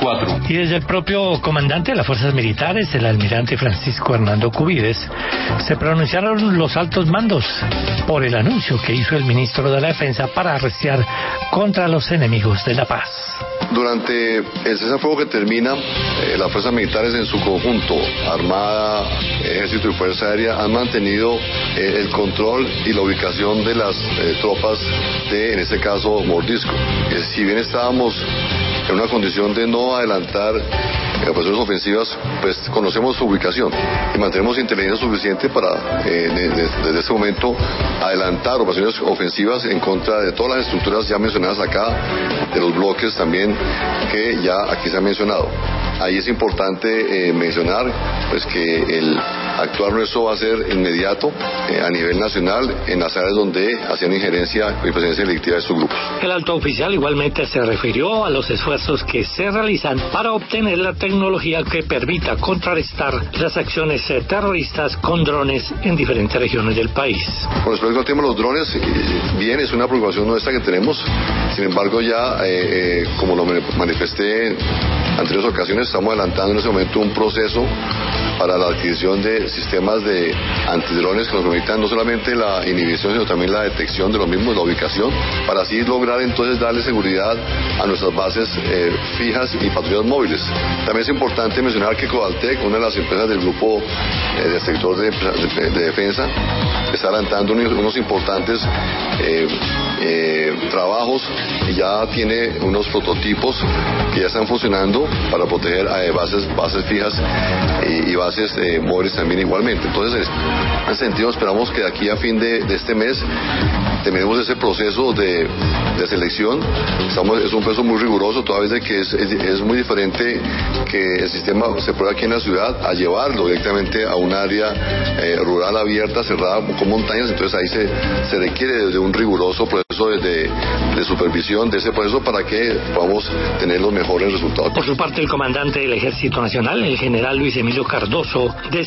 2024. Y desde el propio comandante de las fuerzas militares, el almirante Francisco Hernando Cubides, se pronunciaron los altos mandos por el anuncio que hizo el ministro de la Defensa para arreciar contra los enemigos de la paz. Durante el cese al fuego que termina, las fuerzas militares en su conjunto, Armada, Ejército y Fuerza Aérea, han mantenido el control y la ubicación de las tropas de, en este caso, Mordisco. Si bien estábamos en una condición de no adelantar operaciones ofensivas, pues conocemos su ubicación y mantenemos inteligencia suficiente para, desde este momento, adelantar operaciones ofensivas en contra de todas las estructuras ya mencionadas acá, de los bloques también que ya aquí se han mencionado. Ahí es importante mencionar pues que el actuar nuestro va a ser inmediato a nivel nacional en las áreas donde hacían injerencia y presencia delictiva de estos grupos. El alto oficial igualmente se refirió a los esfuerzos que se realizan para obtener la tecnología que permita contrarrestar las acciones terroristas con drones en diferentes regiones del país. Con respecto al tema de los drones, bien, es una preocupación nuestra que tenemos. Sin embargo, ya como lo manifesté en anteriores ocasiones, estamos adelantando en este momento un proceso para la adquisición de sistemas de antidrones que nos permitan no solamente la inhibición, sino también la detección de los mismos, la ubicación, para así lograr entonces darle seguridad a nuestras bases fijas y patrullas móviles. También es importante mencionar que Cobaltec, una de las empresas del grupo del sector de defensa, está adelantando unos importantes trabajos y ya tiene unos prototipos que ya están funcionando para proteger bases fijas y bases móviles también igualmente. Entonces, en ese sentido, esperamos que de aquí a fin de este mes terminemos ese proceso de selección. Es un proceso muy riguroso, toda vez de que es muy diferente que el sistema se pruebe aquí en la ciudad a llevarlo directamente a un área rural abierta, cerrada, con montañas. Entonces ahí se requiere de un riguroso proceso de supervisión de ese proceso para que podamos tener los mejores resultados. Por su parte, el comandante del Ejército Nacional, el general Luis Emilio Cardoso,